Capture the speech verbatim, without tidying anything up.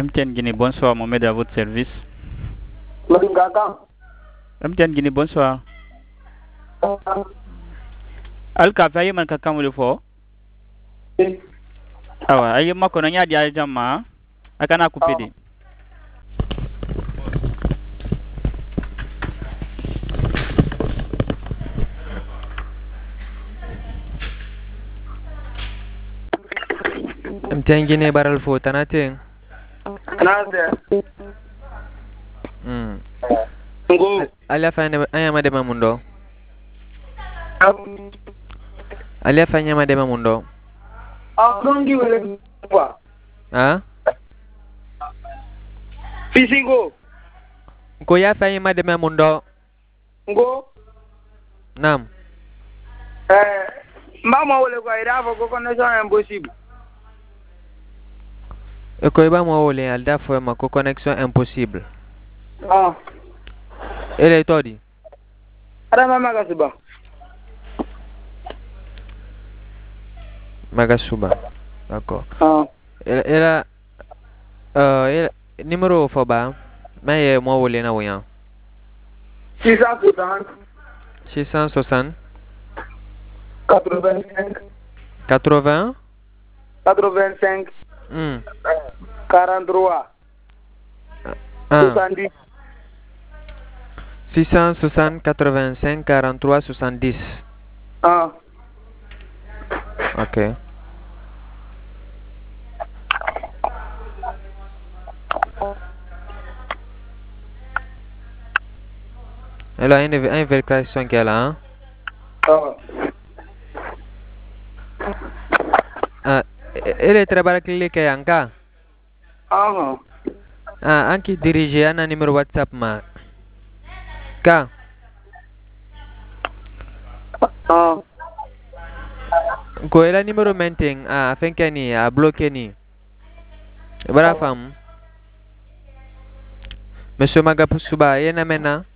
M T N Guinée, bonsoir, Mohamed à votre service. Mangaka. M T N Guinée, bonsoir. Alka faye man ka kamule fo. Awa, ayi mako na nyadi al jama. Akana kupidi. M T N Guinée baral fo tanate. Nase. Hmm. Ngo. Ali afanya ayama de mamundo. Ali afanya madema mundo. Ah, dongi wele kwa. Ah? Fisingo. Ko ya afanya madema mundo. Ngo. Naam. Eh, mama wele kwa irafa ko connection impossible. E ko iba mo wole alda fo ma ko connexion impossible. Ah. Ele todi. Ada mama kasiba. Magasuba. D'accord. Ah. Ela euh ela numéro fo ba mais mo wole na woyan. six cent soixante. six cent soixante quatre-vingt-cinq. quatre-vingts quatre-vingt-cinq. hmm quarante-trois. ah soixante-dix. six cent soixante quatre-vingt-cinq quarante-trois soixante-dix. Ah. OK. Alors, une, une vérification qu'elle a. Hein? Ah. Ah, elle est très bonne clique yanka. Ah. Ah, anki dirige un numéro WhatsApp ma. Ka. Ah. Ko ela numéro maintain ah afin que ni a bloqué ni. Bara fam. Monsieur Magapusuba, yena mena.